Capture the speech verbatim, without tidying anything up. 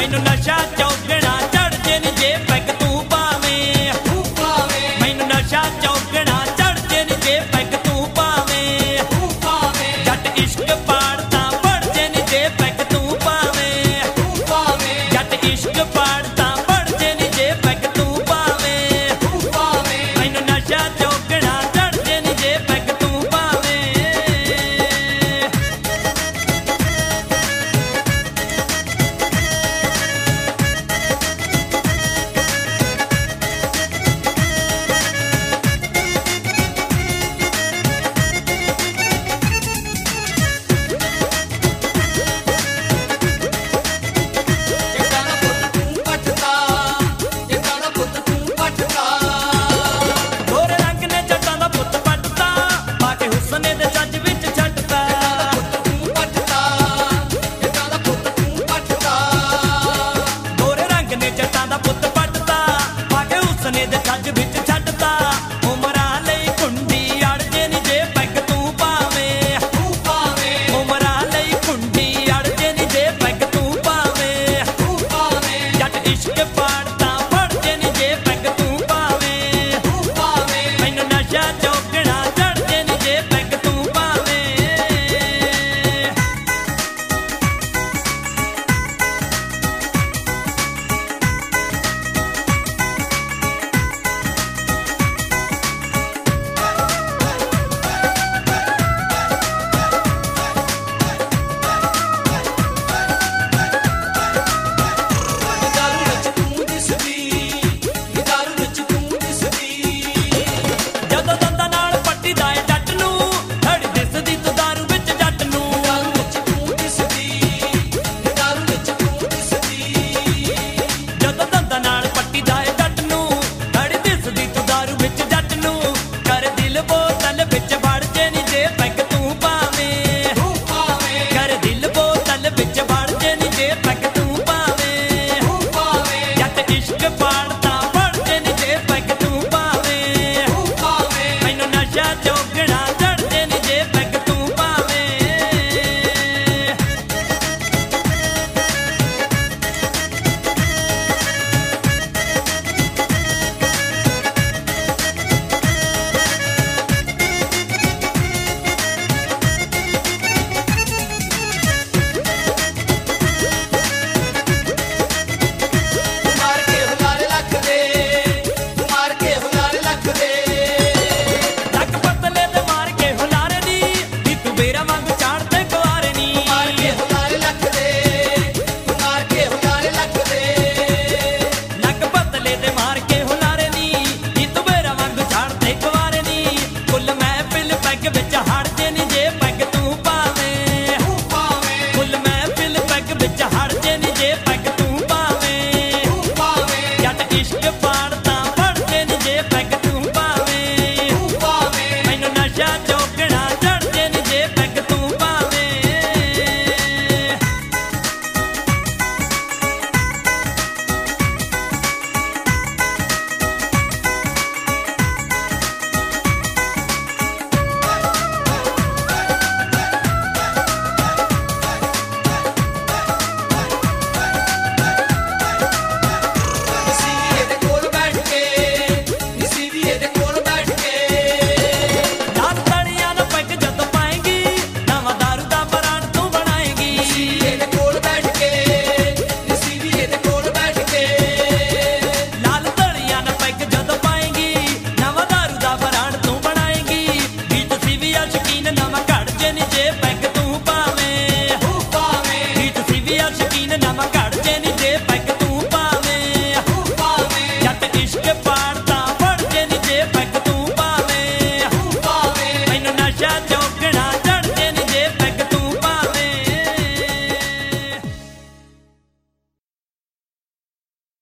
ਮੈਨੂੰ ਨਸ਼ਾ ਚੌਗਣਾ ਚੜ ਜੇ ਨੀ ਜੇ ਪੈਗ ਤੂੰ ਪਾਵੇਂ ਤੂੰ ਪਾਵੇਂ ਮੈਨੂੰ ਨਸ਼ਾ ਚੌਗਣਾ ਚੜ ਜੇ ਨੀ ਜੇ ਪੈਗ ਤੂੰ ਪਾਵੇਂ ਤੂੰ ਪਾਵੇਂ ਜੱਟ ਇਸ਼ਕ ਪਾੜਦਾ ਪੜ ਜੇ ਨੀ ਜੇ ਪੈਗ ਤੂੰ ਪਾਵੇਂ ਤੂੰ ਪਾਵੇਂ ਜੱਟ ਇਸ਼ਕ ਪਾੜਦਾ ਪੜ ਜੇ ਨੀ ਜੇ ਪੈਗ ਤੂੰ ਪਾਵੇਂ ਤੂੰ ਪਾਵੇਂ ਮੈਨੂੰ ਨਸ਼ਾ ਚੌਗਣਾ ਚੜ ਜੇ ਨੀ ਜੇ ਪੈਗ ਤੂੰ ਪਾਵੇਂ ਗੋਰੇ ਰੰਗ ਨੇ ਜੱਟਾਂ ਦਾ ਪੁੱਤ ਪੱਟਦਾ ਪਾ ਕੇ ਹੁਸਨੇ ਦੇ ਜੱਜ ਵਿੱਚ ਛੱਡਦਾ ਗੋਰੇ ਰੰਗ ਨੇ ਜੱਟਾਂ ਦਾ ਪੁੱਤ ਪੱਟਦਾ ਪਾ ਕੇ ਹੁਸਨੇ ਦੇ ਜੱਜ ਵਿੱਚ ਛੱਡਦਾ ਉਮਰਾਂ ਲਈ ਕੁੰਡੀ ਅੜ ਜੇ ਨੀ ਜੇ ਪੈਗ ਤੂੰ ਪਾਵੇਂ ਤੂੰ ਪਾਵੇਂ ਉਮਰਾਂ ਲਈ ਕੁੰਡੀ ਅੜ ਜੇ ਨੀ ਜੇ ਪੈਗ ਤੂੰ ਪਾਵੇਂ ਤੂੰ ਪਾਵੇਂ ਜੱਟ ਇਸ਼ਕ ਪਾੜਦਾ ਫੜ ਜੇ ਨੀ ਜੇ ਪੈਗ ਤੂੰ ਪਾਵੇਂ ਤੂੰ ਪਾਵੇਂ ਮੈਨੂੰ ਨਸ਼ਾ ਚੌਗਣਾ ਚੜ ਜੇ ਨੀ ਜੇ ਪੈਗ ਤੂੰ ਪਾਵੇਂ ਜਦੋਂ ਦੰਦਾਂ ਨਾਲ ਪੱਟੀਦਾ ਏ ਜੱਟ ਨੂੰ ਧੜ ਦਿਸਦੀ ਤੂੰ ਦਾਰੂ ਵਿੱਚ ਜੱਟ ਨੂੰ ਜਦੋਂ ਦੰਦਾਂ ਨਾਲ ਪੱਟੀਦਾ ਏ ਜੱਟ ਨੂੰ ਧੜ ਦਿਸਦੀ ਤੂੰ ਦਾਰੂ ਵਿੱਚ ਜੱਟ ਨੂੰ ਕਰ ਦਿਲ ਬੋਤਲ ਵਿੱਚ ਵੜ ਜੇ ਨੀ ਜੇ ਪੈਗ ਤੂੰ ਪਾਵੇਂ ਤੂੰ ਪਾਵੇਂ ਕਰ ਦਿਲ ਬੋਤਲ ਵਿੱਚ ਵੜ ਜੇ ਨੀ ਜੇ ਪੈਗ ਤੂੰ ਪਾਵੇਂ ਤੂੰ ਪਾਵੇਂ ਜੱਟ ਇਸ਼ਕ ਪਾੜਦਾ ਫੜ ਜੇ ਨੀ ਜੇ ਪੈਗ ਤੂੰ ਪਾਵੇਂ ਤੂੰ ਪਾਵੇਂ ਮੈਨੂੰ ਨਸ਼ਾ ਚੌਗਣਾ ਚੜ ਜੇ ਨੀ ਜੇ ਪੈਗ ਤੂੰ ਪਾਵੇਂ ਲੱਕ ਪਤਲੇ ਤੇ ਮਾਰ ਕੇ ਹੁਲਾਰੇ ਨੀ ਨੀ ਤੂੰ ਬੇਰਾ ਵਾਂਗ ਚਾੜਦੇ ਕੁਆਰੇ ਨੀ ਲੱਕ ਪਤਲੇ ਤੇ ਮਾਰ ਕੇ ਹੁਲਾਰੇ ਨੀ ਨੀ ਤੂੰ ਬੇਰਾ ਵਾਂਗ ਚਾੜਦੇ ਕੁਆਰੇ ਨੀ ਕੁੱਲ ਮਹਿਫਿਲ ਪੈਗ ਵਿੱਚ ਹੜ ਜੇ ਨੀ ਜੇ ਪੈਗ ਤੂੰ ਪਾਵੇਂ ਤੂੰ ਪਾਵੇਂ ਕੁੱਲ ਮਹਿਫਿਲ ਪੈਗ ਵਿੱਚ ਹੜ ਜੇ ਨੀ ਜੇ ਪੈਗ ਤੂੰ ਪਾਵੇਂ ਤੂੰ ਪਾਵੇਂ ਜੱਟ ਇਸ਼ਕ ਪਾੜਦਾ ਫੜ ਜੇ ਨੀ ਜੇ ਪੈਗ ਤੂੰ ਪਾਵੇਂ ਤੂੰ ਪਾਵੇਂ ਮੈਨੂੰ ਨਸ਼ਾ ਚੌਗਣਾ ਚੜ ਜੇ ਨੀ ਜੇ ਪੈਗ ਤੂੰ ਪਾਵੇਂ ਲਾਲ ਤਲੀਆਂ ਨਾ ਪੈਗ ਜਦੋਂ ਪਾਏਂਗੀ ਨਵਾਂ ਦਾਰੂ ਦਾ ਬਰਾਂਡ ਤੂੰ ਬਣਾਏਂਗੀ ਲਾਲ ਤਲੀਆਂ ਨਾ ਪੈਗ ਜਦੋਂ ਪਾਏਂਗੀ ਨਵਾਂ ਦਾਰੂ ਦਾ ਬਰਾਂਡ ਤੂੰ ਬਣਾਏਂਗੀ ਗੀਤ ਸੀ ਵੀ ਆ ਸ਼ਕੀਨ ਨਵਾਂ ਘੜ ਜੇ ਨੀ ਜੇ ਪੈਗ ਤੂੰ ਪਾਵੇਂ ਤੂੰ ਪਾਵੇਂ ਗੀਤ ਸੀ ਵੀ ਆ ਸ਼ਕੀਨ ਨਵਾਂ ਘੜ ਜੇ ਨੀ ਜੇ